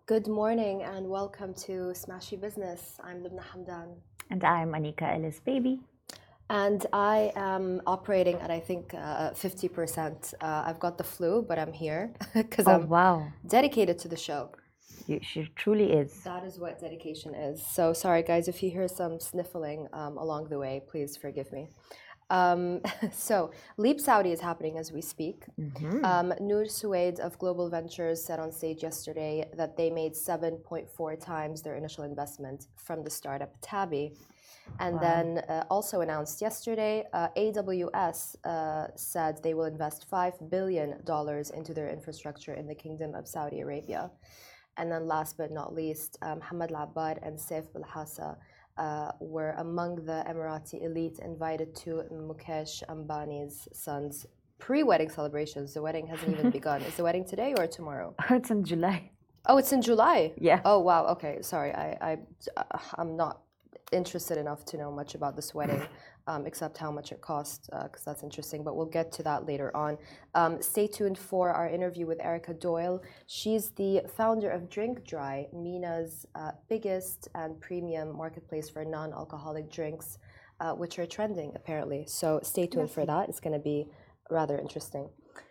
Good morning and welcome to Smashy Business. I'm Lubna Hamdan. And I'm Anika Ellis Baby. And I am operating at, I think, 50%. I've got the flu, but I'm here because I'm wow. dedicated to the show. She truly is. That is what dedication is. So sorry, guys, if you hear some sniffling along the way, please forgive me. So, Leap Saudi is happening as we speak. Noor Suwaid of Global Ventures said on stage yesterday that they made 7.4 times their initial investment from the startup Tabi. And then also announced yesterday, AWS said they will invest $5 billion into their infrastructure in the Kingdom of Saudi Arabia. And then last but not least, Hamad Al-Abbad and Saif Bilhassa were among the Emirati elite invited to Mukesh Ambani's son's pre-wedding celebrations. The wedding hasn't even begun. Is the wedding today or tomorrow? It's in July. Oh, it's in July? Yeah. Oh, wow. Okay, sorry. I'm not interested enough to know much about this wedding, except how much it cost, because that's interesting. But we'll get to that later on. Stay tuned for our interview with Erica Doyle. She's the founder of Drink Dry, MENA's biggest and premium marketplace for non-alcoholic drinks, which are trending apparently. So stay tuned for that. It's going to be rather interesting.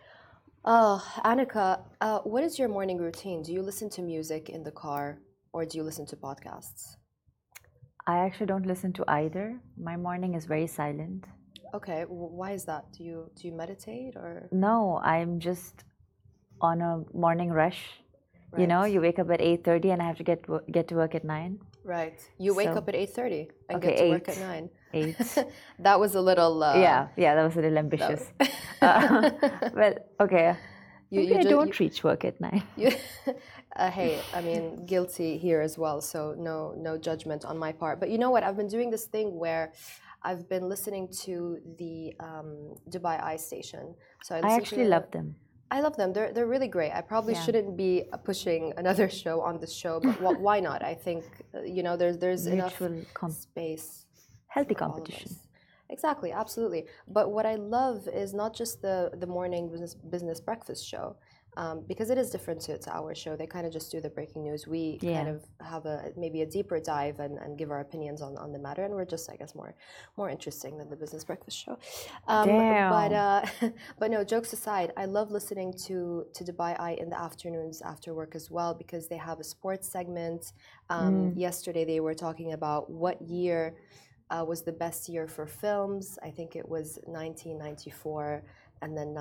Anika, what is your morning routine? Do you listen to music in the car or do you listen to podcasts? I actually don't listen to either. My morning is very silent. Okay, why is that? Do you meditate or? No, I'm just on a morning rush. Right. You know, you wake up at 8:30 and I have to get to work at 9. Right. You wake up at 8:30 and okay, get to 8, work at 9. 8. That was a little. Yeah, that was a little ambitious. Well, okay. Maybe I don't reach work at 9. Hey, I mean, guilty here as well, so no judgment on my part. But you know what? I've been doing this thing where I've been listening to the Dubai Eye station. So I actually love them. I love them. They're really great. I probably shouldn't be pushing another show on this show, but why not? I think there's enough space. Healthy competition. Exactly, absolutely. But what I love is not just the morning business breakfast show, because it is different to our show. They kind of just do the breaking news. We kind of have maybe a deeper dive and give our opinions on the matter, and we're just, I guess, more interesting than the business breakfast show. But no, jokes aside, I love listening to Dubai Eye in the afternoons after work as well because they have a sports segment. Yesterday they were talking about what year was the best year for films. I think it was 1994 and then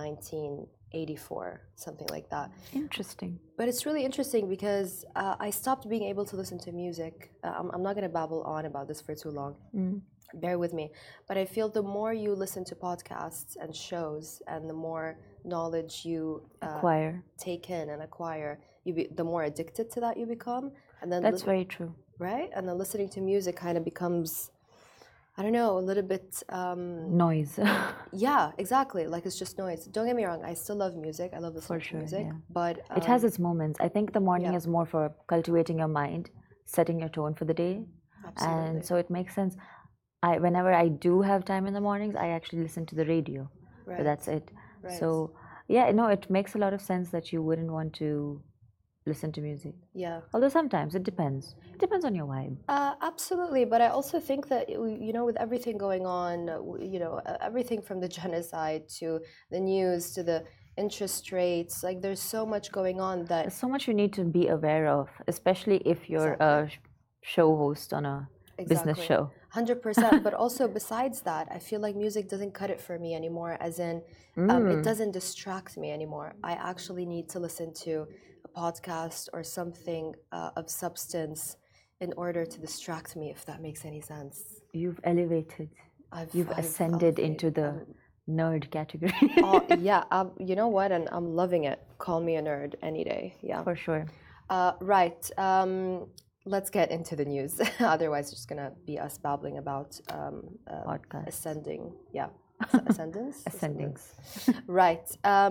1984, something like that. Interesting. But it's really interesting because I stopped being able to listen to music. I'm not going to babble on about this for too long. Bear with me. But I feel the more you listen to podcasts and shows and the more knowledge you take in and acquire, the more addicted to that you become. And then that's very true. Right? And then listening to music kind of becomes, I don't know, a little bit noise. Yeah, exactly. Like it's just noise. Don't get me wrong. I still love music. I love listening to music. Yeah. But it has its moments. I think the morning is more for cultivating your mind, setting your tone for the day. Absolutely. And so it makes sense. Whenever I do have time in the mornings, I actually listen to the radio. Right. But that's it. Right. So it makes a lot of sense that you wouldn't want to listen to music. Yeah. Although sometimes it depends. It depends on your vibe. Absolutely. But I also think that, with everything going on, everything from the genocide to the news to the interest rates, like there's so much going on that... There's so much you need to be aware of, especially if you're a show host on a business show. 100%. But also besides that, I feel like music doesn't cut it for me anymore, as in it doesn't distract me anymore. I actually need to listen to a podcast or something of substance in order to distract me, if that makes any sense. You've elevated. You've ascended into the nerd category. You know what? And I'm loving it. Call me a nerd any day. Yeah. For sure. Right. Let's get into the news. Otherwise, it's just going to be us babbling about ascending. Yeah. Ascendance? Ascendings. Right.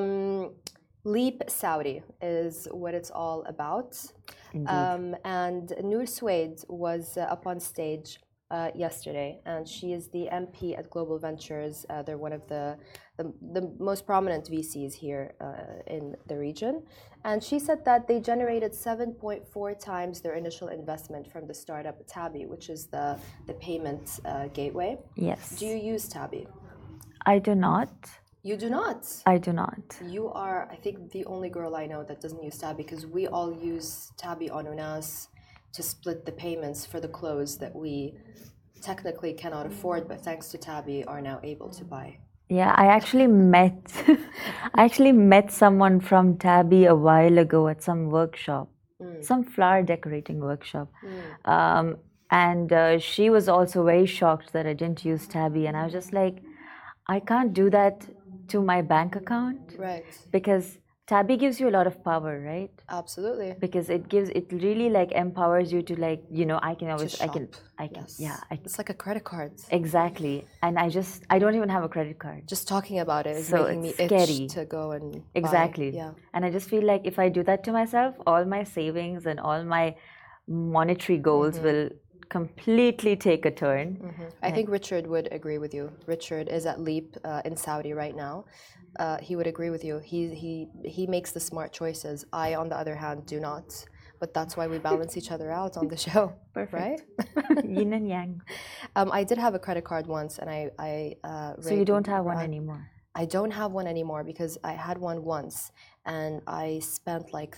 Leap Saudi is what it's all about. And Noor Suwaid was up on stage yesterday, and she is the MP at Global Ventures. They're one of the most prominent VCs here in the region. And she said that they generated 7.4 times their initial investment from the startup Tabi, which is the payment gateway. Yes. Do you use Tabi? I do not. You do not? I do not. You are, I think, the only girl I know that doesn't use Tabi, because we all use Tabi on Unas to split the payments for the clothes that we technically cannot afford, but thanks to Tabi are now able to buy. Yeah, I actually met someone from Tabi a while ago at some workshop, some flower decorating workshop. And she was also very shocked that I didn't use Tabi, and I was just like, I can't do that to my bank account. Right. Because Tabi gives you a lot of power, right? Absolutely. Because it really like empowers you to, like, you know, I can Yes. yeah. It's like a credit card. Exactly. And I don't even have a credit card. Just talking about it is So making me it's itch scary. to go and buy. Exactly. Yeah. And I just feel like if I do that to myself, all my savings and all my monetary goals will completely take a turn. I think Richard would agree with you. Richard is at Leap in Saudi right now. He would agree with you. He makes the smart choices. I, on the other hand, do not. But that's why we balance each other out on the show. Perfect. Right? Yin and yang. I did have a credit card once, and So you don't have one anymore? I don't have one anymore because I had one once, and I spent like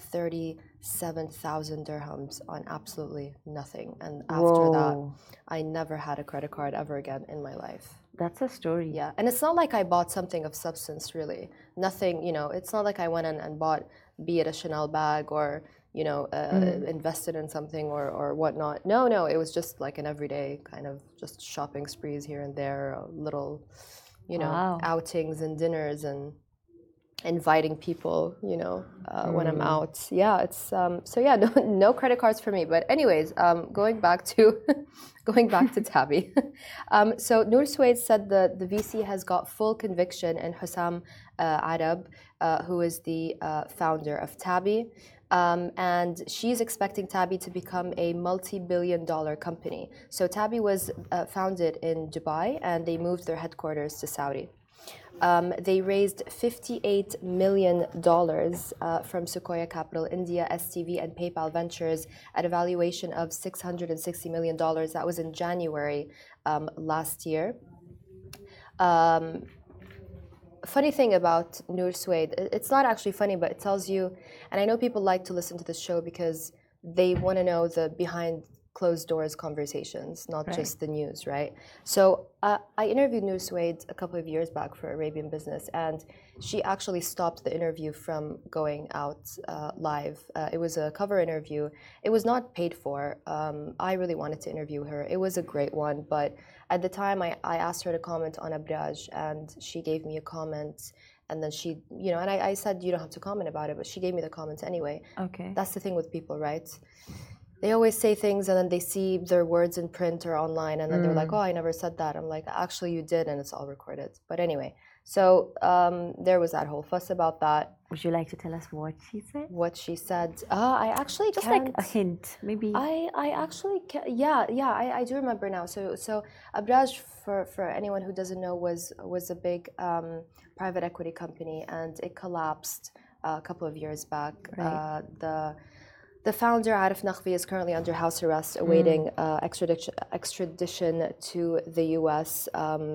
37,000 dirhams on absolutely nothing. And after that, I never had a credit card ever again in my life. That's a story. Yeah, and it's not like I bought something of substance, really. Nothing, you know, it's not like I went and bought, be it a Chanel bag or, you know, invested in something or whatnot. No, it was just like an everyday kind of just shopping sprees here and there, little, you know, outings and dinners and inviting people, you know, when I'm out. Yeah, it's so yeah, no credit cards for me. But anyways, going back to Tabi. So Noor Suwaid said the VC has got full conviction in Hussam Arab, who is the founder of Tabi. And she's expecting Tabi to become a multi-billion-dollar company. So Tabi was founded in Dubai, and they moved their headquarters to Saudi. They raised $58 million from Sequoia Capital India, STV, and PayPal Ventures at a valuation of $660 million. That was in January last year. Funny thing about Noor Suwaid, it's not actually funny, but it tells you, and I know people like to listen to this show because they want to know the behind closed doors conversations, not just the news, right? So I interviewed Noor Suwaid a couple of years back for Arabian Business, and she actually stopped the interview from going out live. It was a cover interview. It was not paid for. I really wanted to interview her. It was a great one, but at the time I asked her to comment on Abraj, and she gave me a comment. And then she, you know, and I said, you don't have to comment about it, but she gave me the comment anyway. Okay. That's the thing with people, right? They always say things and then they see their words in print or online and then they're like, oh, I never said that. I'm like, actually you did, and it's all recorded. But anyway, so there was that whole fuss about that. Would you like to tell us what she said? What she said? I actually just can't. Like a hint, maybe. I actually can, yeah, I do remember now. So Abraj, for anyone who doesn't know, was a big private equity company, and it collapsed a couple of years back. Right. The founder, Arif Naqvi, is currently under house arrest, awaiting extradition to the U.S.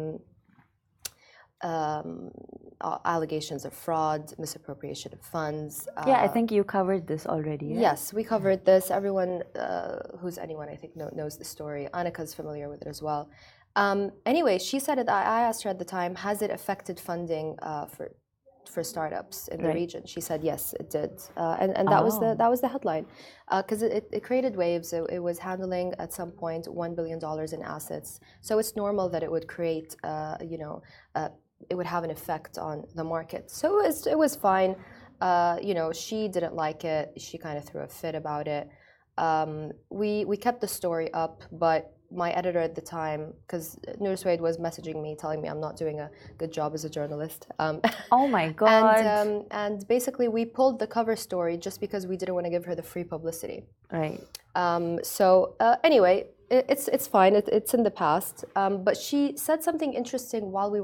Allegations of fraud, misappropriation of funds. Yeah, I think you covered this already. Right? Yes, we covered this. Everyone who's anyone, I think, knows the story. Annika's familiar with it as well. Anyway, she said it. I asked her at the time, has it affected funding for startups in the region? She said yes, it did, and that was the headline, because it created waves. It was handling at some point $1 billion in assets, so it's normal that it would create, it would have an effect on the market. So it was fine. She didn't like it. She kind of threw a fit about it. We kept the story up, but my editor at the time, because Noor Suwaid was messaging me telling me I'm not doing a good job as a journalist. Oh my God. And basically we pulled the cover story just because we didn't want to give her the free publicity. Right. Anyway, It's fine. It's in the past. But she said something interesting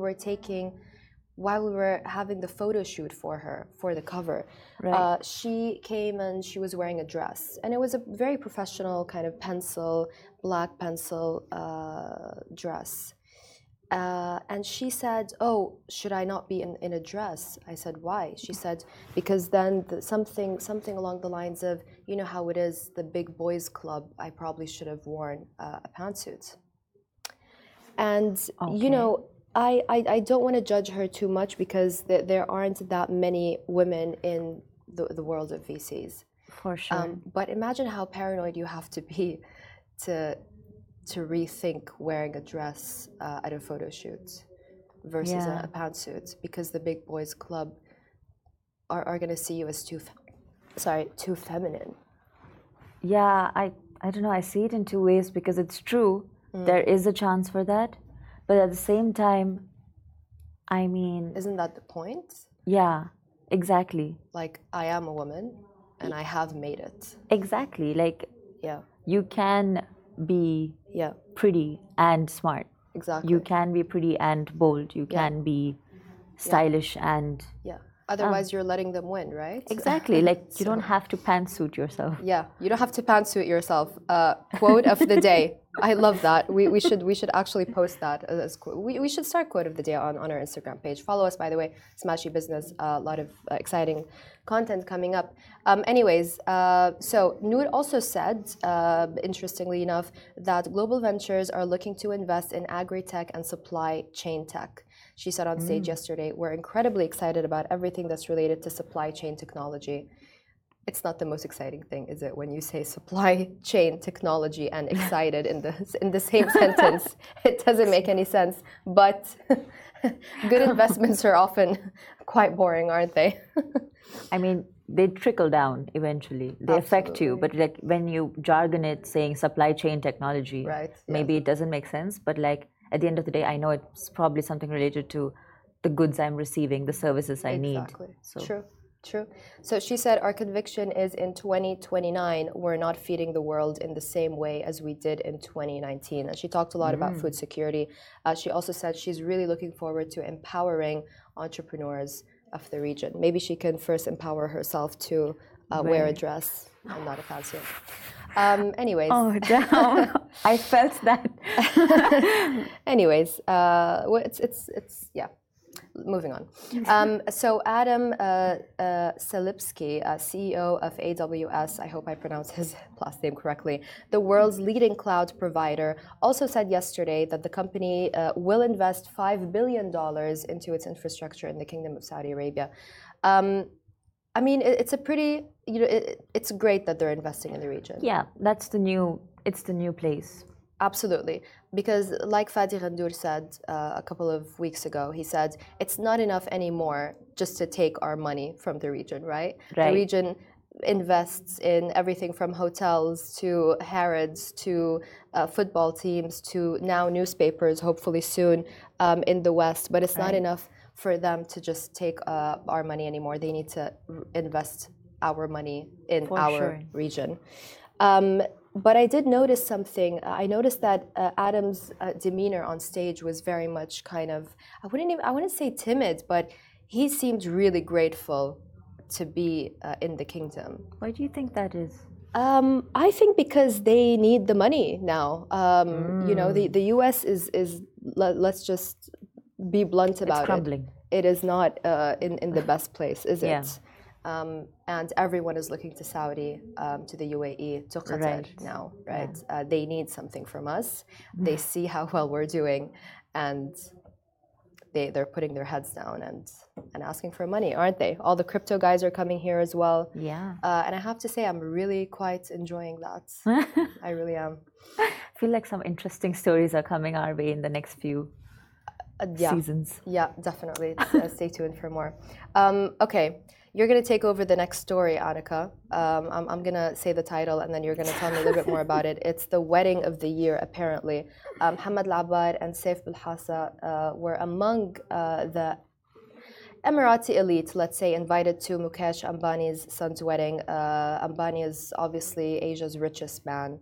while we were having the photo shoot for her for the cover. Right. She came and she was wearing a dress, and it was a very professional kind of black pencil dress. And she said, "Oh, should I not be in a dress?" I said, "Why?" She said, "Because then something along the lines of, you know how it is, the big boys club. I probably should have worn a pantsuit." And you Okay. know, I don't want to judge her too much because there aren't that many women in the world of VCs. For sure. But imagine how paranoid you have to be to rethink wearing a dress at a photo shoot versus Yeah. a pantsuit, because the big boys club are going to see you as too feminine. Yeah, I don't know. I see it in two ways because it's true. There is a chance for that. But at the same time, I mean, Isn't that the point? yeah, exactly. Like, I am a woman and I have made it. Exactly. Like, Yeah, you can be yeah, pretty and smart. exactly. You can be pretty and bold. You Yeah. can be stylish and Yeah. Otherwise, you're letting them win, right? exactly. Like, you So- don't have to pantsuit yourself. Yeah, you don't have to pantsuit yourself. Quote of the day. I love that. We should actually post that as we should start quote of the day on our Instagram page. Follow us, by the way, Smashy Business. A lot of exciting content coming up. Anyways, so Noor also said, interestingly enough, that Global Ventures are looking to invest in agri-tech and supply chain tech. She said on stage yesterday, "We're incredibly excited about everything that's related to supply chain technology." It's not the most exciting thing, is it, when you say supply chain technology and excited in the same sentence? It doesn't make any sense. But good investments are often quite boring, aren't they? I mean, they trickle down eventually. They affect you. But like when you jargon it saying supply chain technology, Right, maybe yes. it doesn't make sense. But like at the end of the day, I know it's probably something related to the goods I'm receiving, the services I need. Exactly. So True. So she said, "Our conviction is in 2029, we're not feeding the world in the same way as we did in 2019." And she talked a lot about food security. She also said she's really looking forward to empowering entrepreneurs of the region. Maybe she can first empower herself to wear a Right. dress and not a pantsuit. Anyways. oh damn, I felt that. Anyways, well, it's yeah. Moving on. So Adam Selipsky, CEO of AWS, I hope I pronounced his last name correctly, the world's leading cloud provider, also said yesterday that the company will invest $5 billion into its infrastructure in the Kingdom of Saudi Arabia. I mean, it's a pretty, it's great that they're investing in the region. Yeah, it's the new place. Absolutely. Because like Fadi Ghandour said a couple of weeks ago, he said, it's not enough anymore just to take our money from the region, right? Right. The region invests in everything from hotels to Harrods to football teams to now newspapers, hopefully soon in the West. But it's not Right. enough for them to just take our money anymore. They need to invest our money in For our sure. region. But I did notice something. I noticed that Adam's demeanor on stage was very much kind of, I wouldn't say timid, but he seemed really grateful to be in the kingdom. Why do you think that is? I think because they need the money now. You know, the U.S. is let's just be blunt about It's crumbling. It is not in the best place, is Yeah. it? And everyone is looking to Saudi, to the UAE, to Qatar Right. now, right? They need something from us. They see how well we're doing, and they're putting their heads down and asking for money, aren't they? All the crypto guys are coming here as well. Yeah. And I have to say, I'm really quite enjoying that. I really am. I feel like some interesting stories are coming our way in the next few Yeah. seasons. Yeah, definitely. Stay tuned for more. Okay, you're going to take over the next story, Annika. I'm going to say the title and then you're going to tell me a little bit more about it. It's the wedding of the year, apparently. Hamad Labad and Saif Bilhassa were among the Emirati elite, let's say, invited to Mukesh Ambani's son's wedding. Ambani is obviously Asia's richest man.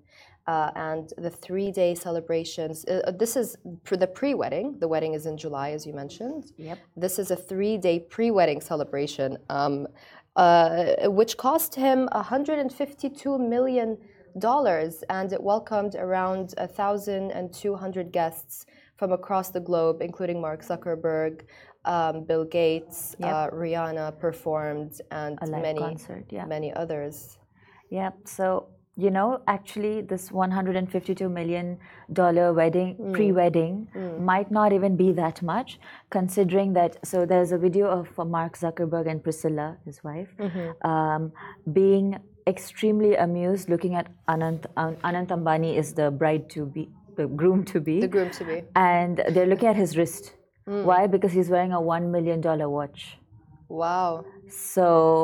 and the 3-day celebrations. This is the pre-wedding. The wedding is in July, as you mentioned. Yep. This is a 3-day pre-wedding celebration, which cost him $152 million, and it welcomed around 1,200 guests from across the globe, including Mark Zuckerberg, Bill Gates, Rihanna performed, and many others. Yep. So, actually, this $152 million wedding, pre-wedding, might not even be that much, considering that. So there's a video of Mark Zuckerberg and Priscilla, his wife, being extremely amused, looking at Anant Ambani is the bride-to-be, the groom-to-be. The groom-to-be. And they're looking at his wrist. Why? Because he's wearing a $1 million watch. Wow. So,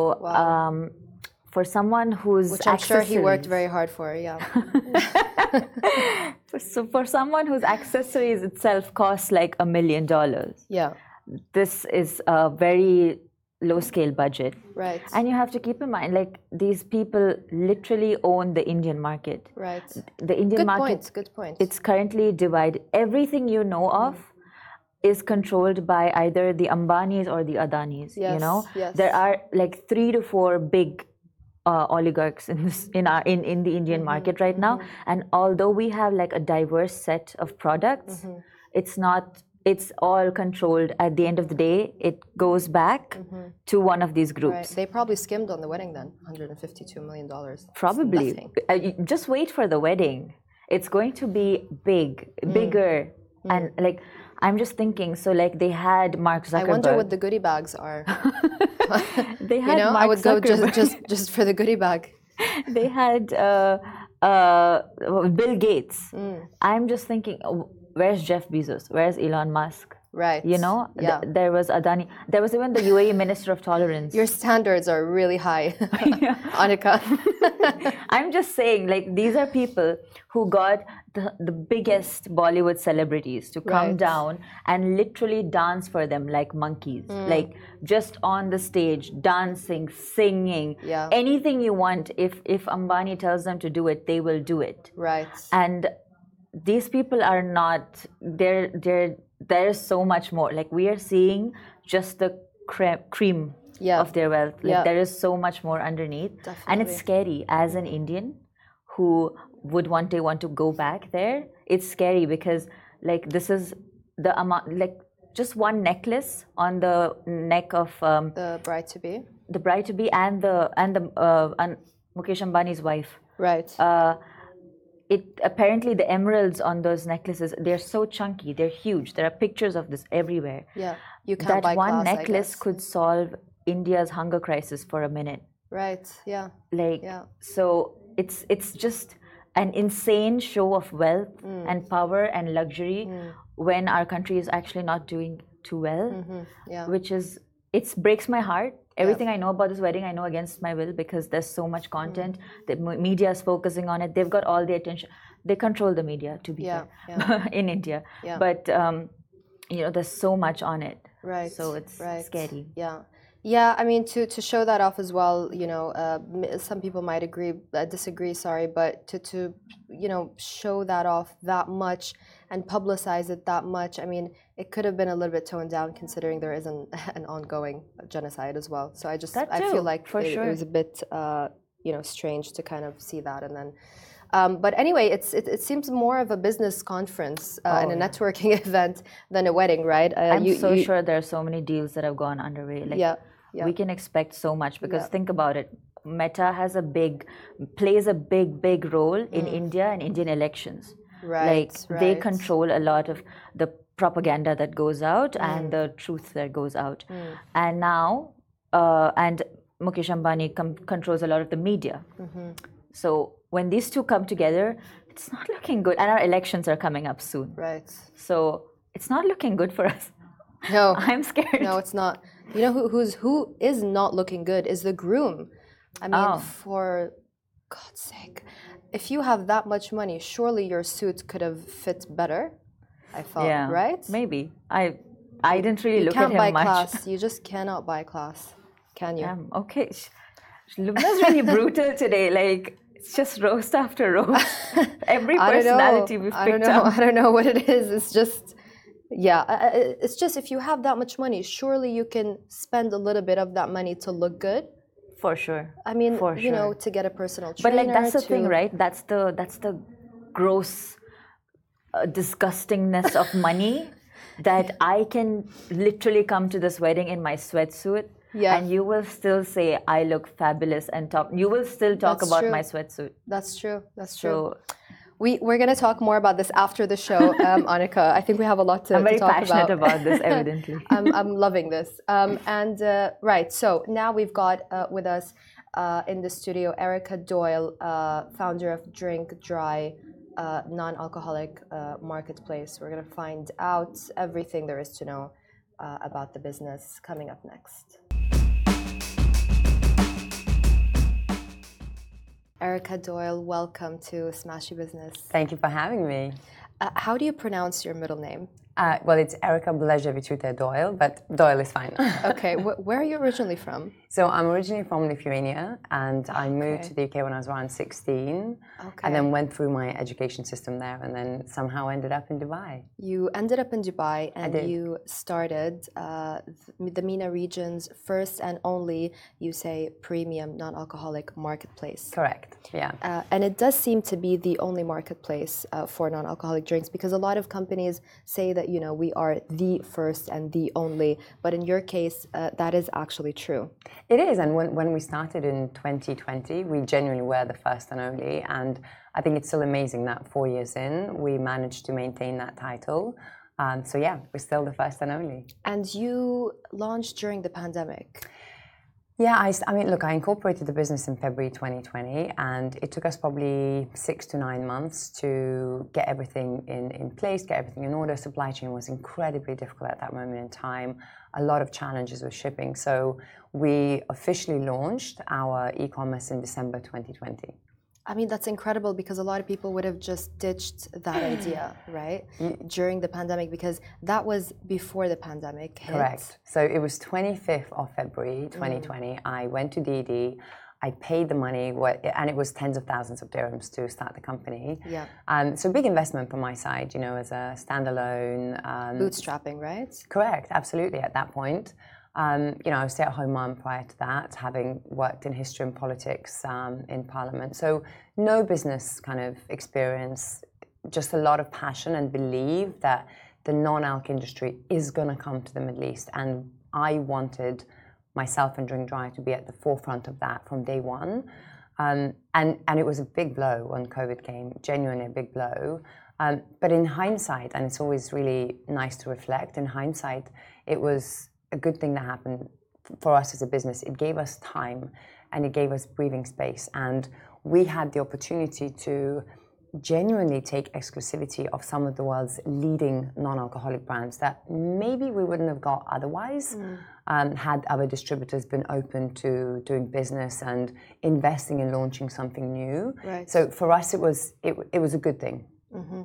for someone who's which I'm sure he worked very hard for, yeah. So for someone whose accessories itself cost like $1 million, yeah, this is a very low-scale budget. Right. And you have to keep in mind, like, these people literally own the Indian market. Right. The Indian market. Good point. It's currently divided. Everything you know of is controlled by either the Ambanis or the Adanis. Yes, yes. There are like 3 to 4 big oligarchs in the Indian market right now, and although we have like a diverse set of products, it's all controlled. At the end of the day, it goes back to one of these groups. Right. They probably skimmed on the wedding then, $152 million. Probably. Just wait for the wedding. It's going to be bigger, and like, I'm just thinking, so like they had Mark Zuckerberg. I wonder what the goodie bags are. They had Mark I would go Zuckerberg. just for the goodie bag. They had Bill Gates. I'm just thinking, where's Jeff Bezos? Where's Elon Musk? Right. Yeah. There was Adani. There was even the UAE Minister of Tolerance. Your standards are really high, Anika. I'm just saying, like, these are people who got the biggest Bollywood celebrities to come down and literally dance for them like monkeys. Like, just on the stage, dancing, singing, anything you want. If Ambani tells them to do it, they will do it. Right. And these people are not, there's so much more. Like, we are seeing just the cream of their wealth. Like, there is so much more underneath. Definitely. And it's scary as an Indian who would one day want to go back there. It's scary because, like, this is the amount, like, just one necklace on the neck of the bride-to-be. The bride-to-be and Mukesh Ambani's wife. Right. Apparently the emeralds on those necklaces, they're so chunky, they're huge. There are pictures of this everywhere. Yeah, you can't buy one class, necklace could solve India's hunger crisis for a minute. Right. Yeah. Like, so it's just an insane show of wealth and power and luxury when our country is actually not doing too well. Which is, it breaks my heart. Everything I know about this wedding, I know against my will, because there's so much content. The media is focusing on it. They've got all the attention. They control the media, to be fair, in India. Yeah. But there's so much on it. Right. So it's scary. Yeah. Yeah, I mean, to show that off as well, some people might disagree, sorry, but to show that off that much and publicize it that much, I mean, it could have been a little bit toned down considering there is an ongoing genocide as well. So I feel like it was a bit, strange to kind of see that, and then. But anyway, it seems more of a business conference and a networking event than a wedding, right? I'm sure there are so many deals that have gone underway. Like, we can expect so much, because think about it. Meta plays a big role in India and Indian elections. Right. They control a lot of the propaganda that goes out and the truth that goes out. And now, and Mukesh Ambani controls a lot of the media. So when these two come together, it's not looking good. And our elections are coming up soon. Right. So it's not looking good for us. No. I'm scared. No, it's not. You know who is not looking good is the groom. I mean, for God's sake. If you have that much money, surely your suit could have fit better, I thought, right? Maybe. I didn't really look at him much. You can't buy class. You just cannot buy class, can you? Okay. Lubna's really brutal today. Like, It's just roast after roast. Every personality we've picked up. I don't know what it is. It's just, yeah. It's just if you have that much money, surely you can spend a little bit of that money to look good. For sure. I mean, For you know, sure. to get a personal trainer. But like that's the thing, right? That's the gross disgustingness of money that I can literally come to this wedding in my sweatsuit. Yeah. And you will still say I look fabulous and top. You will still talk about my sweatsuit. That's true. That's true. So, we're going to talk more about this after the show, Annika. I think we have a lot to talk about. I'm very passionate about this, evidently. I'm loving this. Right, so now we've got with us in the studio Erica Doyle, founder of Drink Dry, non-alcoholic marketplace. We're going to find out everything there is to know about the business coming up next. Erica Doyle, welcome to Smashy Business. Thank you for having me. How do you pronounce your middle name? Well, it's Erica Blezhevich Doyle, but Doyle is fine. Okay, where are you originally from? So I'm originally from Lithuania, and I moved to the UK when I was around 16, and then went through my education system there, and then somehow ended up in Dubai. You ended up in Dubai, and you started the MENA region's first and only, you say, premium non-alcoholic marketplace. Correct, yeah. And it does seem to be the only marketplace for non-alcoholic drinks, because a lot of companies say that, you know, we are the first and the only, but in your case, that is actually true. It is, and when we started in 2020, we genuinely were the first and only, and I think it's still amazing that 4 years in, we managed to maintain that title. So yeah, we're still the first and only. And you launched during the pandemic. Yeah, I mean, look, I incorporated the business in February 2020, and it took us probably 6 to 9 months to get everything in place, get everything in order. Supply chain was incredibly difficult at that moment in time. A lot of challenges with shipping. So we officially launched our e-commerce in December 2020. I mean, that's incredible, because a lot of people would have just ditched that idea, right? During the pandemic, because that was before the pandemic hit. Correct. So it was 25th of February 2020. I went to DD. I paid the money, and it was tens of thousands of dirhams to start the company. Yeah. So big investment from my side, you know, as a standalone. Bootstrapping, right? Correct, absolutely, at that point. You know, I was a stay-at-home mom prior to that, having worked in history and politics in Parliament. So no business kind of experience, just a lot of passion and belief that the non-alc industry is going to come to the Middle East. And I wanted myself and Drink Dry to be at the forefront of that from day one. And it was a big blow when COVID came, genuinely a big blow. But in hindsight, and it's always really nice to reflect, in hindsight, it was a good thing that happened for us as a business. It gave us time and it gave us breathing space. And we had the opportunity to genuinely take exclusivity of some of the world's leading non-alcoholic brands that maybe we wouldn't have got otherwise had other distributors been open to doing business and investing in launching something new. Right. So for us, it was a good thing. Mm-hmm.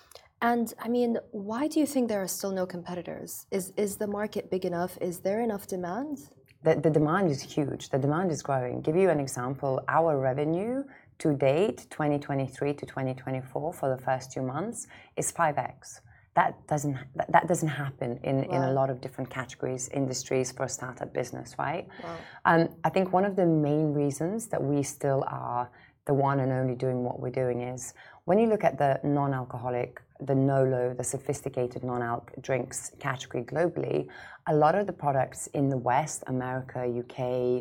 And I mean, why do you think there are still no competitors? Is the market big enough? Is there enough demand? The demand is huge. The demand is growing. Give you an example, our revenue to date, 2023 to 2024, for the first 2 months, is 5x. That doesn't happen in a lot of different categories, industries for a startup business, right? Wow. I think one of the main reasons that we still are the one and only doing what we're doing is when you look at the non-alcoholic, the NOLO, the sophisticated non-alc drinks category globally, a lot of the products in the West, America, UK,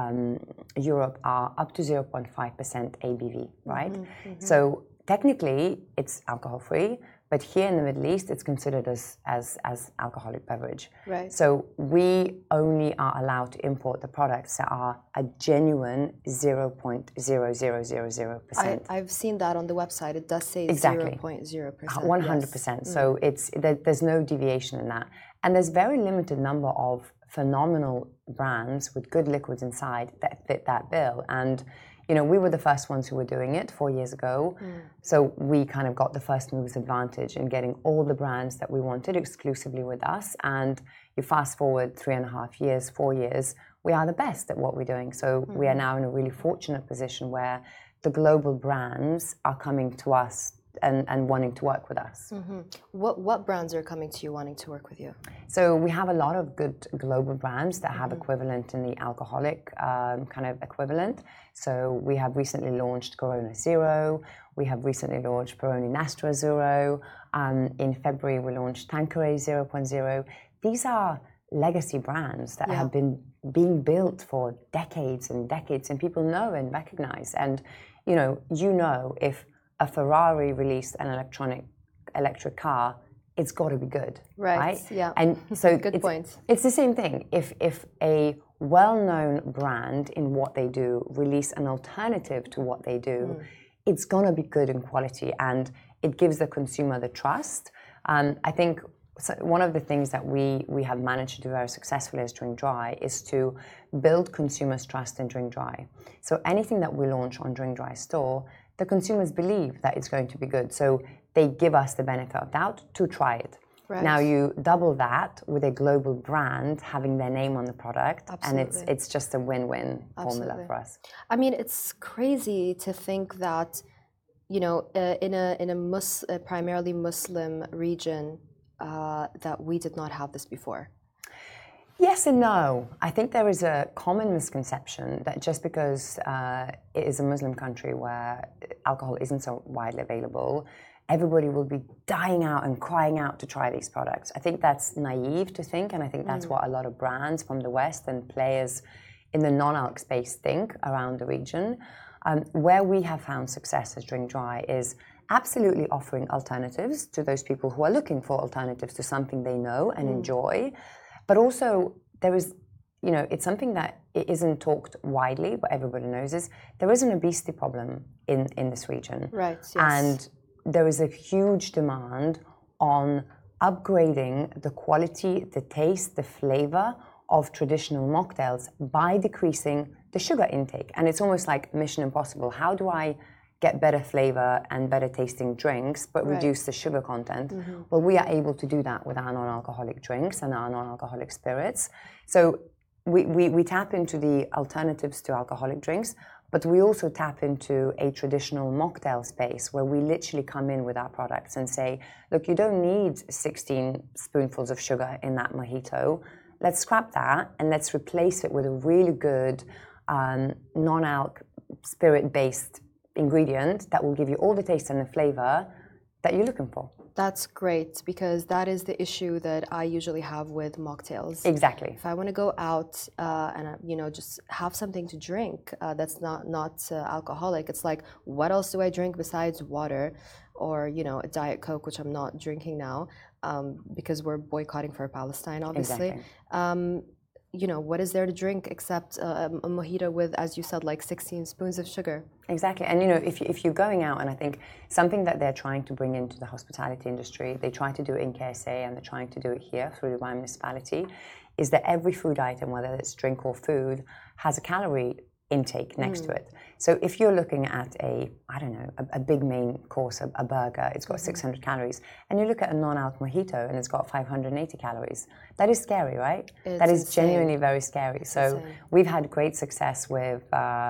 Europe are up to 0.5% ABV, right? Mm-hmm. So technically it's alcohol-free, but here in the Middle East, it's considered as alcoholic beverage. Right. So we only are allowed to import the products that are a genuine 0.0000%. I've seen that on the website. It does say exactly. 0.0%. 100%. Yes. So there's no deviation in that. And there's very limited number of phenomenal brands with good liquids inside that fit that bill. And you know, we were the first ones who were doing it 4 years ago. So we kind of got the first mover's advantage in getting all the brands that we wanted exclusively with us. And you fast forward 3.5 years, 4 years, we are the best at what we're doing. So we are now in a really fortunate position where the global brands are coming to us and wanting to work with us. What brands are coming to you wanting to work with you? So we have a lot of good global brands that have equivalent in the alcoholic kind of equivalent. So we have recently launched Corona Zero. We have recently launched Peroni Nastro Zero. In February, we launched Tanqueray 0.0. These are legacy brands that have been being built for decades and decades, and people know and recognize. And if a Ferrari released an electric car, it's got to be good, right? Yeah. And so good point. It's the same thing. If a well-known brand in what they do release an alternative to what they do, it's going to be good in quality, and it gives the consumer the trust. I think one of the things that we have managed to do very successfully as Drink Dry is to build consumers' trust in Drink Dry. So anything that we launch on Drink Dry store, the consumers believe that it's going to be good. So they give us the benefit of doubt to try it. Right. Now you double that with a global brand having their name on the product, Absolutely. and it's just a win-win formula for us. I mean, it's crazy to think that, in a primarily Muslim region, that we did not have this before. Yes and no. I think there is a common misconception that just because it is a Muslim country where alcohol isn't so widely available, everybody will be dying out and crying out to try these products. I think that's naive to think, and I think that's what a lot of brands from the West and players in the non-alc space think around the region. Where we have found success as Drink Dry is absolutely offering alternatives to those people who are looking for alternatives to something they know and enjoy. But also there is, it's something that it isn't talked widely, but everybody knows is there is an obesity problem in this region. Right, yes. And there is a huge demand on upgrading the quality, the taste, the flavor of traditional mocktails by decreasing the sugar intake. And it's almost like Mission Impossible. How do I get better flavor and better tasting drinks, but reduce the sugar content? Well, we are able to do that with our non-alcoholic drinks and our non-alcoholic spirits. So we tap into the alternatives to alcoholic drinks, but we also tap into a traditional mocktail space where we literally come in with our products and say, look, you don't need 16 spoonfuls of sugar in that mojito. Let's scrap that and let's replace it with a really good non-alc spirit-based ingredient that will give you all the taste and the flavor that you're looking for. That's great, because that is the issue that I usually have with mocktails. Exactly. If I want to go out and just have something to drink that's not alcoholic, it's like, what else do I drink besides water, or a Diet Coke, which I'm not drinking now because we're boycotting for Palestine, obviously. Exactly. What is there to drink except a mojito with, as you said, like 16 spoons of sugar? Exactly. And, if you're going out, and I think something that they're trying to bring into the hospitality industry, they try to do it in KSA and they're trying to do it here through the Dubai municipality, is that every food item, whether it's drink or food, has a calorie intake next to it. So if you're looking at a big main course, a burger, it's got 600 calories, and you look at a non-alc mojito and it's got 580 calories, that is scary, right? That is insane. Genuinely very scary. So we've had great success with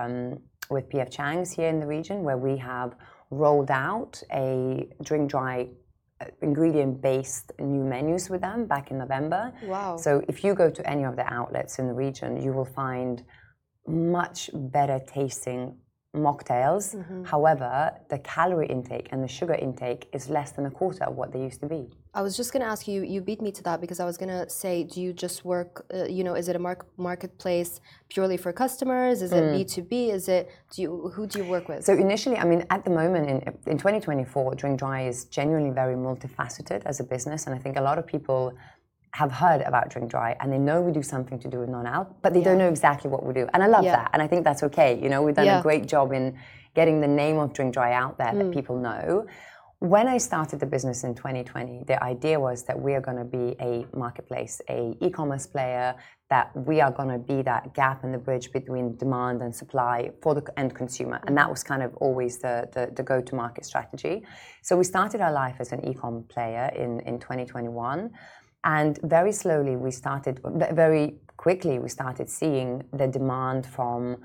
PF Chang's here in the region, where we have rolled out a Drink Dry ingredient-based new menus with them back in November. Wow. So if you go to any of the outlets in the region, you will find much better tasting mocktails. However, the calorie intake and the sugar intake is less than a quarter of what they used to be. I was just going to ask you, you beat me to that, because I was going to say, do you just work, is it a marketplace purely for customers? Is it B2B? Who do you work with? So initially, at the moment in 2024, Drink Dry is genuinely very multifaceted as a business. And I think a lot of people have heard about Drink Dry and they know we do something to do with non-alc, but they don't know exactly what we do. And I love that. And I think that's okay. We've done a great job in getting the name of Drink Dry out there that people know. When I started the business in 2020, the idea was that we are going to be a marketplace, a e-commerce player, that we are going to be that gap in the bridge between demand and supply for the end consumer. And that was kind of always the go-to-market strategy. So we started our life as an e-com player in 2021. And very quickly, we started seeing the demand from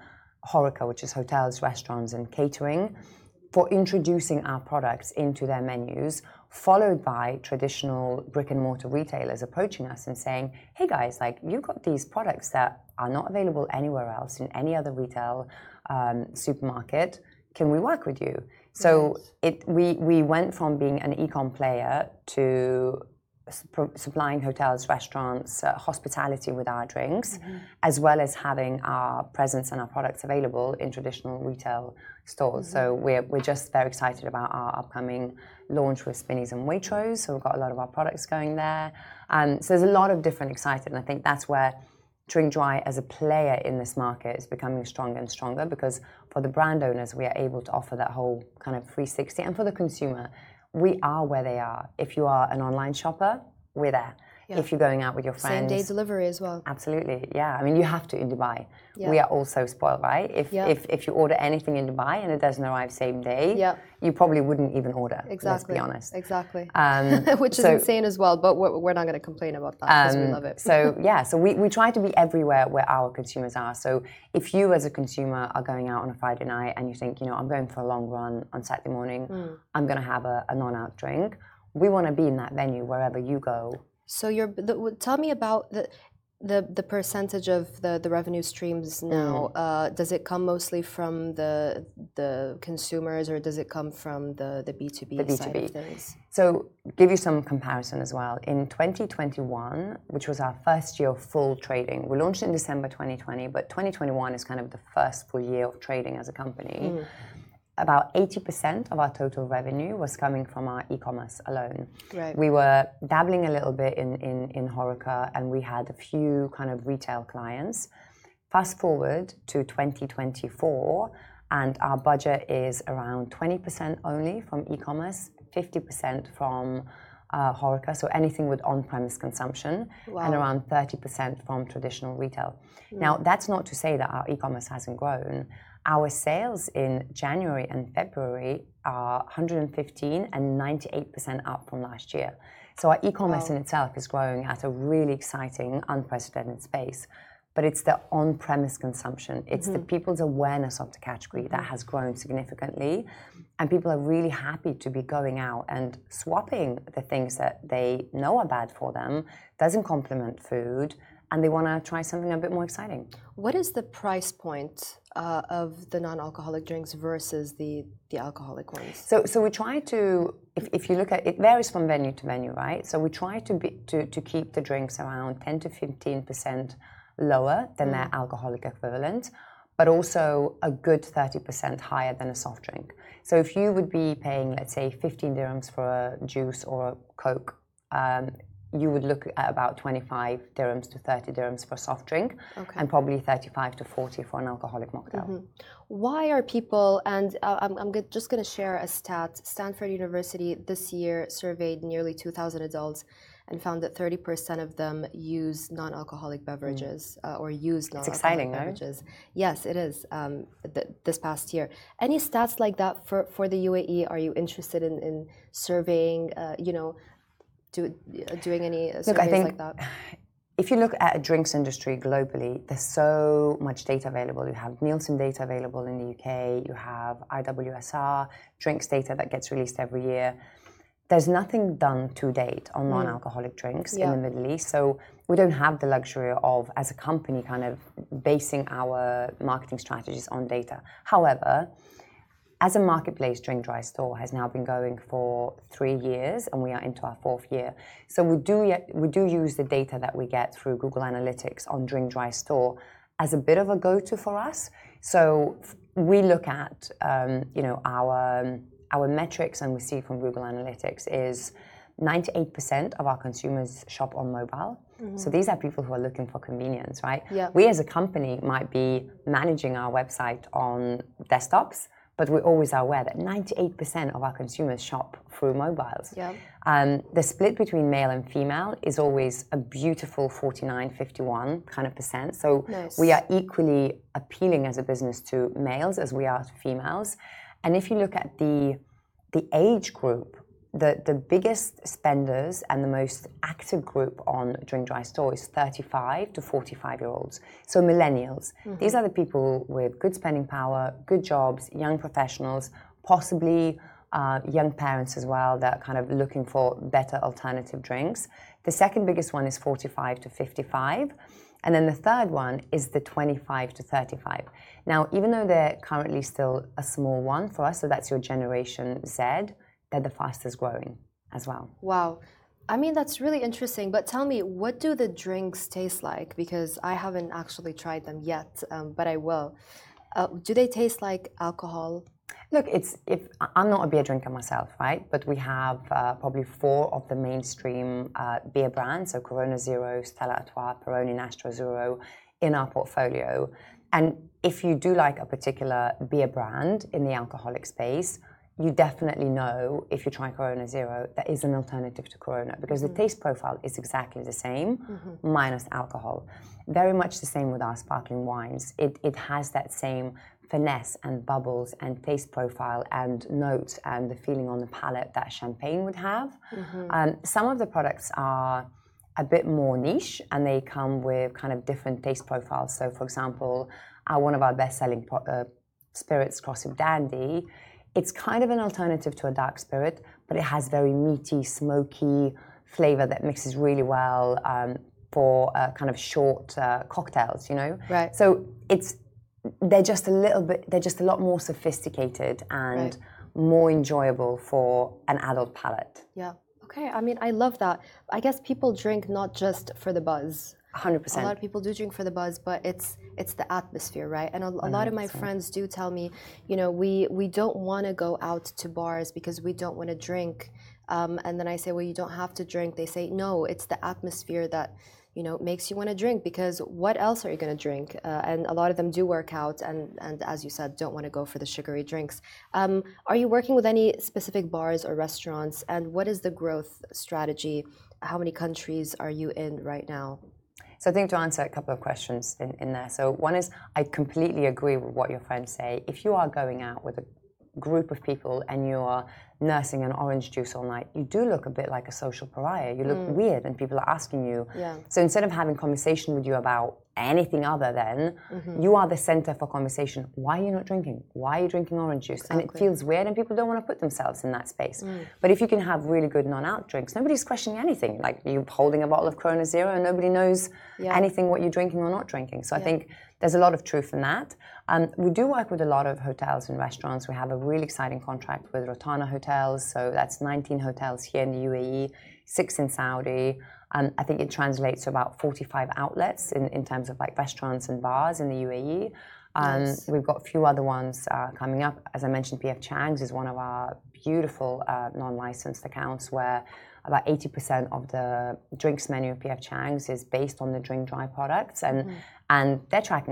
HoReCa, which is hotels, restaurants, and catering, for introducing our products into their menus, followed by traditional brick and mortar retailers approaching us and saying, hey guys, like you've got these products that are not available anywhere else in any other retail supermarket. Can we work with you? So we went from being an e-com player to supplying hotels, restaurants, hospitality with our drinks, as well as having our presence and our products available in traditional retail stores. So we're just very excited about our upcoming launch with Spinneys and Waitrose. So we've got a lot of our products going there. So there's a lot of different excited, and I think that's where Drinkdry as a player in this market is becoming stronger and stronger, because for the brand owners, we are able to offer that whole kind of 360, and for the consumer, we are where they are. If you are an online shopper, we're there. Yeah. If you're going out with your friends. Same day delivery as well. Absolutely, yeah. I mean, you have to in Dubai. Yeah. We are also spoiled, right? If you order anything in Dubai and it doesn't arrive same day, you probably wouldn't even order. Exactly. Let's be honest. Exactly. Which is insane as well, but we're not going to complain about that because we love it. So we try to be everywhere where our consumers are. So if you as a consumer are going out on a Friday night and you think, I'm going for a long run on Saturday morning, I'm going to have a non-alc drink. We want to be in that venue wherever you go. So tell me about the percentage of the revenue streams now. Does it come mostly from the consumers, or does it come from the B2B side of things? So give you some comparison as well. In 2021, which was our first year of full trading, we launched in December 2020, but 2021 is kind of the first full year of trading as a company. About 80% of our total revenue was coming from our e-commerce alone. Right. We were dabbling a little bit in HoReCa, and we had a few kind of retail clients. Fast forward to 2024, and our budget is around 20% only from e-commerce, 50% from HoReCa, so anything with on-premise consumption, and around 30% from traditional retail. Now, that's not to say that our e-commerce hasn't grown. Our sales in January and February are 115 and 98% up from last year. So our e-commerce in itself is growing at a really exciting, unprecedented space. But it's the on-premise consumption. It's the people's awareness of the category that has grown significantly. And people are really happy to be going out and swapping the things that they know are bad for them, doesn't complement food, and they want to try something a bit more exciting. What is the price point of the non-alcoholic drinks versus the alcoholic ones? So we try to, if you look at it, varies from venue to venue, right? So we try to keep the drinks around 10 to 15% lower than their alcoholic equivalent, but also a good 30% higher than a soft drink. So if you would be paying, let's say, 15 dirhams for a juice or a Coke, you would look at about 25 dirhams to 30 dirhams for a soft drink, and probably 35 to 40 for an alcoholic mocktail. Why are people, and I'm just going to share a stat, Stanford University this year surveyed nearly 2,000 adults and found that 30% of them use non-alcoholic beverages or use non-alcoholic beverages. No? Yes, it is, this past year. Any stats like that for the UAE? Are you interested in surveying, doing any surveys like that? If you look at a drinks industry globally, there's so much data available. You have Nielsen data available in the UK, you have IWSR, drinks data that gets released every year. There's nothing done to date on non-alcoholic drinks in the Middle East, so we don't have the luxury of, as a company, kind of basing our marketing strategies on data. However, as a marketplace, Drinkdry store has now been going for 3 years, and we are into our 4th year. So we do use the data that we get through Google Analytics on Drinkdry store as a bit of a go-to for us. So we look at our metrics, and we see from Google Analytics is 98% of our consumers shop on mobile. So these are people who are looking for convenience, right? Yeah. We as a company might be managing our website on desktops, but we always are aware that 98% of our consumers shop through mobiles. Yeah. The split between male and female is always a beautiful 49-51 kind of percent. So we are equally appealing as a business to males as we are to females. And if you look at the age group the biggest spenders and the most active group on Drink Dry Store is 35 to 45-year-olds. So millennials. These are the people with good spending power, good jobs, young professionals, possibly young parents as well that are kind of looking for better alternative drinks. The second biggest one is 45 to 55. And then the third one is the 25 to 35. Now, even though they're currently still a small one for us, so that's your Generation Z, they're the fastest growing as well. Wow. I mean, that's really interesting. But tell me, what do the drinks taste like? Because I haven't actually tried them yet, but I will. Do they taste like alcohol? Look, I'm not a beer drinker myself, right? But we have probably 4 of the mainstream beer brands, so Corona Zero, Stella Artois, Peroni Nastro Azzurro, in our portfolio. And if you do like a particular beer brand in the alcoholic space, you definitely know, if you try Corona Zero, there is an alternative to Corona because the taste profile is exactly the same, minus alcohol. Very much the same with our sparkling wines. It has that same finesse and bubbles and taste profile and notes and the feeling on the palate that champagne would have. Some of the products are a bit more niche and they come with kind of different taste profiles. So, for example, one of our best-selling spirits, Crossy Dandy, it's kind of an alternative to a dark spirit, but it has very meaty, smoky flavor that mixes really well for kind of short cocktails, you know? Right. So they're just a lot more sophisticated and more enjoyable for an adult palate. Yeah. Okay. I mean, I love that. I guess people drink not just for the buzz. 100%. A lot of people do drink for the buzz, but it's the atmosphere, right? And a lot of my friends do tell me, you know, we don't want to go out to bars because we don't want to drink. And then I say, well, you don't have to drink. They say, no, it's the atmosphere that, you know, makes you want to drink because what else are you going to drink? And a lot of them do work out and as you said, don't want to go for the sugary drinks. Are you working with any specific bars or restaurants? And what is the growth strategy? How many countries are you in right now? So I think to answer a couple of questions in there. So one is, I completely agree with what your friends say. If you are going out with a group of people and you are nursing an orange juice all night, you do look a bit like a social pariah. You look weird and people are asking you. Yeah. So instead of having conversation with you about anything other than, you are the center for conversation. Why are you not drinking? Why are you drinking orange juice? Exactly. And it feels weird and people don't want to put themselves in that space. But if you can have really good non-alc drinks, nobody's questioning anything. Like you're holding a bottle of Corona Zero and nobody knows anything what you're drinking or not drinking. So I think there's a lot of truth in that. We do work with a lot of hotels and restaurants. We have a really exciting contract with Rotana Hotels. So that's 19 hotels here in the UAE, 6 in Saudi. I think it translates to about 45 outlets in terms of like restaurants and bars in the UAE. Nice. We've got a few other ones coming up. As I mentioned, PF Chang's is one of our beautiful non-licensed accounts where about 80% of the drinks menu of PF Chang's is based on the Drink Dry products. And they're tracking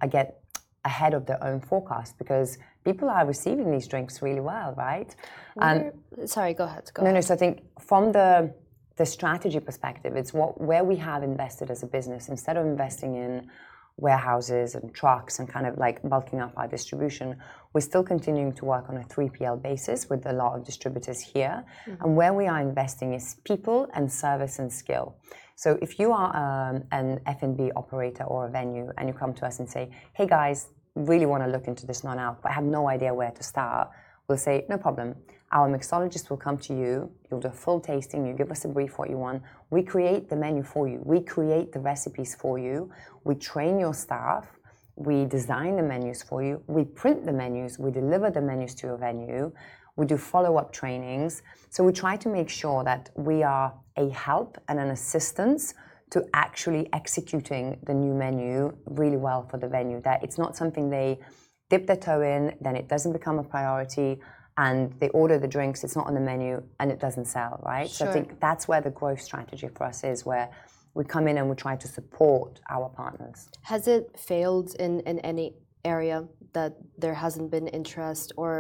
ahead of their own forecast because people are receiving these drinks really well, right? Sorry, go ahead. No, so I think from the strategy perspective, it's where we have invested as a business. Instead of investing in warehouses and trucks and kind of like bulking up our distribution, we're still continuing to work on a 3PL basis with a lot of distributors here. And where we are investing is people and service and skill. So if you are an F&B operator or a venue and you come to us and say, hey guys, really want to look into this non-alc, but I have no idea where to start, we'll say, no problem. Our mixologist will come to you, you'll do a full tasting, you give us a brief what you want, we create the menu for you, we create the recipes for you, we train your staff, we design the menus for you, we print the menus, we deliver the menus to your venue, we do follow-up trainings. So we try to make sure that we are a help and an assistance to actually executing the new menu really well for the venue, that it's not something they dip their toe in, then it doesn't become a priority, and they order the drinks, it's not on the menu, and it doesn't sell, right? Sure. So I think that's where the growth strategy for us is, where we come in and we try to support our partners. Has it failed in any area that there hasn't been interest or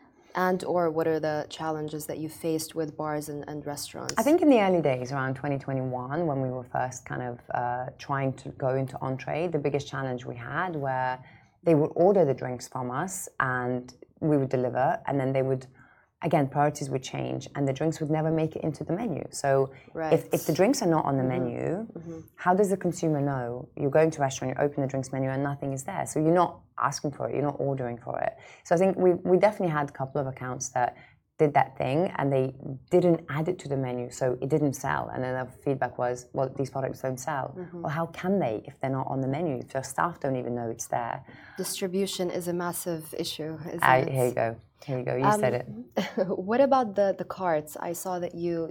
what are the challenges that you faced with bars and restaurants? I think in the early days, around 2021, when we were first kind of trying to go into entree, the biggest challenge we had where they would order the drinks from us and we would deliver, and then they would again, priorities would change and the drinks would never make it into the menu. So Right. if the drinks are not on the menu, how does the consumer know? You're going to a restaurant, you open the drinks menu and nothing is there. So you're not asking for it, you're not ordering for it. So I think we definitely had a couple of accounts that did that thing and they didn't add it to the menu, so it didn't sell. And then the feedback was, well, these products don't sell. Well, how can they if they're not on the menu? If your staff don't even know it's there. Distribution is a massive issue, isn't it? Here you go. Here you go. You said it. What about the carts? I saw that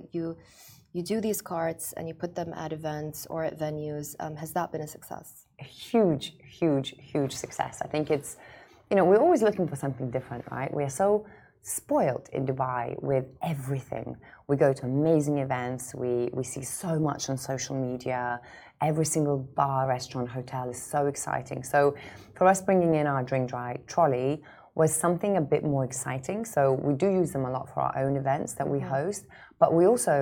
you do these carts and you put them at events or at venues. Has that been a success? Huge, huge, huge success. I think it's, you know, we're always looking for something different, right? We are so spoiled in Dubai with everything. We go to amazing events. We see so much on social media. Every single bar, restaurant, hotel is so exciting. So for us, bringing in our Drink Dry trolley was something a bit more exciting. So we do use them a lot for our own events that we host, but we also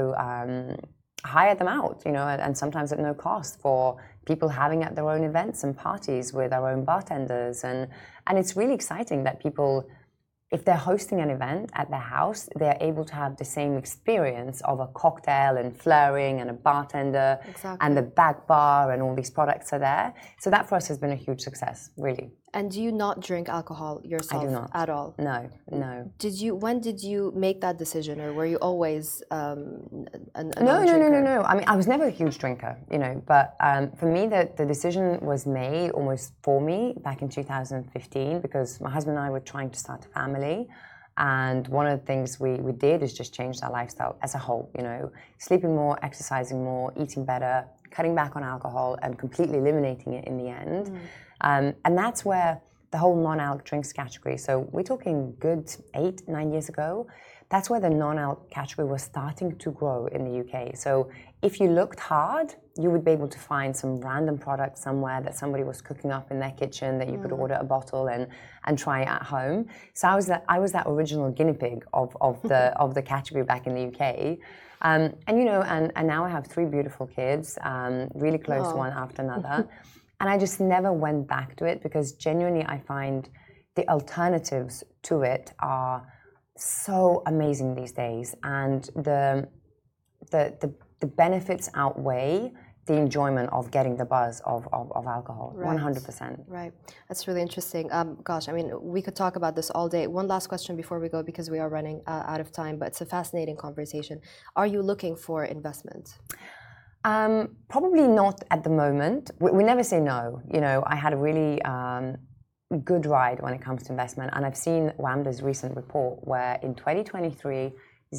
hire them out, you know, and sometimes at no cost for people having at their own events and parties with our own bartenders. And it's really exciting that people, if they're hosting an event at their house, they're able to have the same experience of a cocktail and flaring and a bartender and the back bar and all these products are there. So that for us has been a huge success, really. And do you not drink alcohol yourself I do not. at all? No, no. When did you make that decision, or were you always a No. non-drinker? I mean, I was never a huge drinker, you know, but for me, the decision was made almost for me back in 2015 because my husband and I were trying to start a family. And one of the things we did is just change our lifestyle as a whole, you know, sleeping more, exercising more, eating better, cutting back on alcohol and completely eliminating it in the end. And that's where the whole non-alc drinks category, so we're talking good 8-9 years ago, that's where the non-alc category was starting to grow in the UK. So if you looked hard, you would be able to find some random product somewhere that somebody was cooking up in their kitchen that you could order a bottle and try at home. So I was that original guinea pig of the category back in the UK. And you know, and now I have 3 beautiful kids, really close one after another. And I just never went back to it because genuinely I find the alternatives to it are so amazing these days, and the benefits outweigh the enjoyment of getting the buzz of alcohol. Right. 100%. Right. That's really interesting. Gosh, I mean, we could talk about this all day. One last question before we go, because we are running out of time, but it's a fascinating conversation. Are you looking for investment? Probably not at the moment. We never say no. You know, I had a really good ride when it comes to investment, and I've seen WAMDA's recent report where in 2023,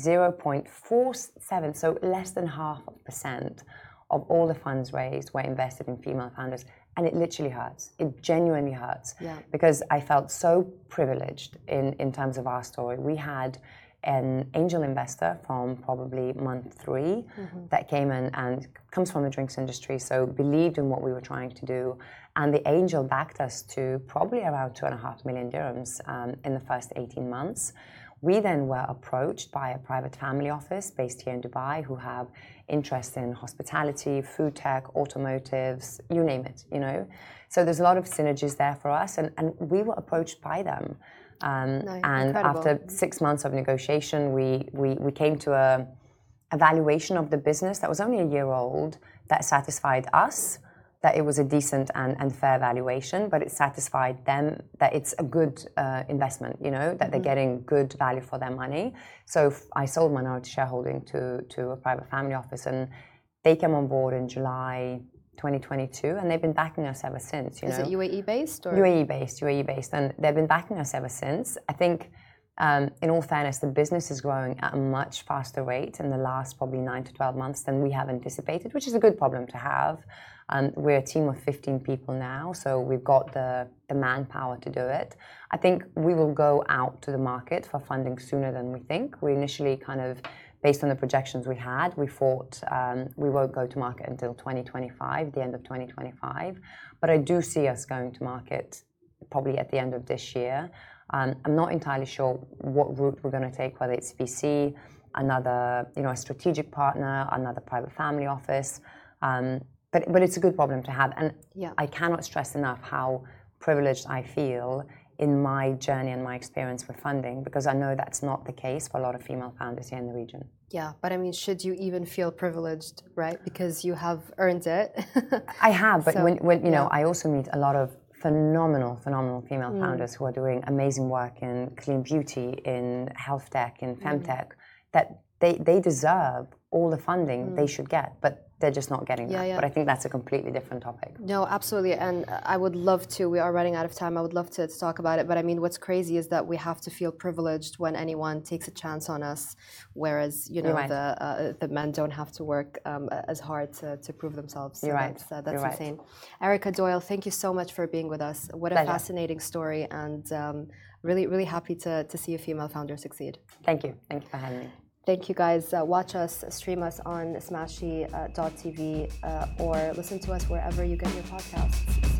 0.47, so less than 0.5% of all the funds raised were invested in female founders. And it literally hurts. It genuinely hurts. Yeah. Because I felt so privileged in terms of our story. We had an angel investor from probably month 3 that came in and comes from the drinks industry, so believed in what we were trying to do. And the angel backed us to probably around 2.5 million dirhams in the first 18 months. We then were approached by a private family office based here in Dubai who have interest in hospitality, food tech, automotives, you name it, you know. So there's a lot of synergies there for us, and we were approached by them. And after 6 months of negotiation, we came to a valuation of the business that was only a year old that satisfied us, that it was a decent and fair valuation, but it satisfied them that it's a good investment, you know, that they're getting good value for their money. So I sold minority shareholding to a private family office, and they came on board in July 2022, and they've been backing us ever since. You know, is it UAE based or UAE based, and they've been backing us ever since. I think, in all fairness, the business is growing at a much faster rate in the last probably 9 to 12 months than we have anticipated, which is a good problem to have. We're a team of 15 people now, so we've got the manpower to do it. I think we will go out to the market for funding sooner than we think. We initially kind of, based on the projections we had, we thought we won't go to market until 2025, the end of 2025. But I do see us going to market probably at the end of this year. I'm not entirely sure what route we're going to take, whether it's VC, another, you know, a strategic partner, another private family office. But it's a good problem to have. And I cannot stress enough how privileged I feel in my journey and my experience with funding, because I know that's not the case for a lot of female founders here in the region. Yeah, but I mean, should you even feel privileged, right? Because you have earned it. I have, but So, when you know, I also meet a lot of phenomenal female founders who are doing amazing work in clean beauty, in health tech, in femtech, that they deserve all the funding they should get, but they're just not getting that. yeah. But I think that's a completely different topic. No, absolutely. And I would love to, we are running out of time. I would love to talk about it. But I mean, what's crazy is that we have to feel privileged when anyone takes a chance on us, whereas, you know, You're right. the men don't have to work as hard to prove themselves. So You're right. That's You're right. insane. Erica Doyle, thank you so much for being with us. What a Pleasure. fascinating story, and really, really happy to see a female founder succeed. Thank you. Thank you for having me. Thank you guys. Watch us, stream us on smashy.tv or listen to us wherever you get your podcasts.